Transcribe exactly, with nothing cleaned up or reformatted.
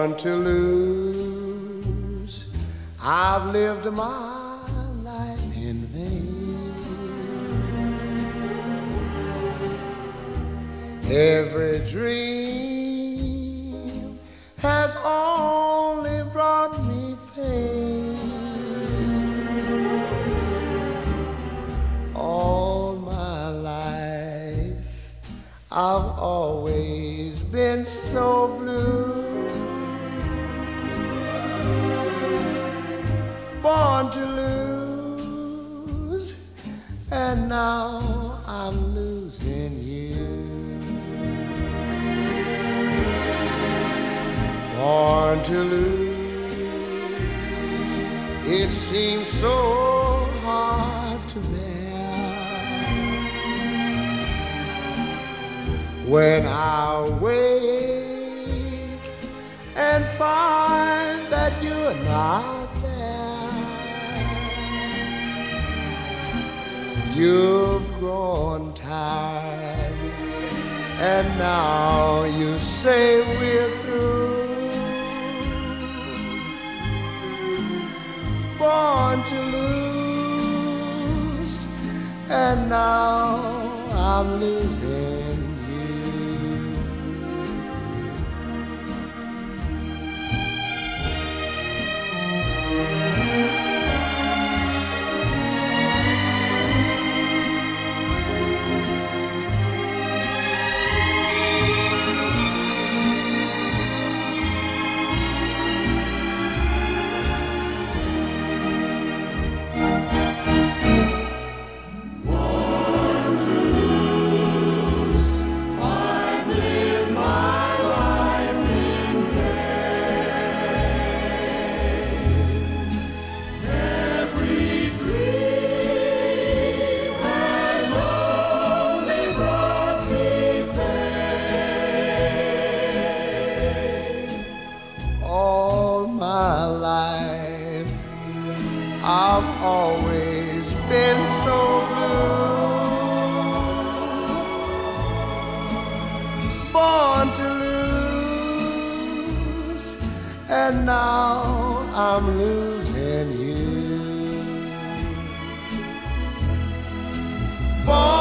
born to lose. I've lived my life in vain. Every dream has only brought me pain. All my life I've always been so blue. Born to lose, and now I'm losing you. Born to lose, it seems so hard to bear. When I wake and find that you're not there, you've grown tired, and now you say we're through. Born to lose, and now I'm losing. I've always been so blue. Born to lose, and now I'm losing you. Born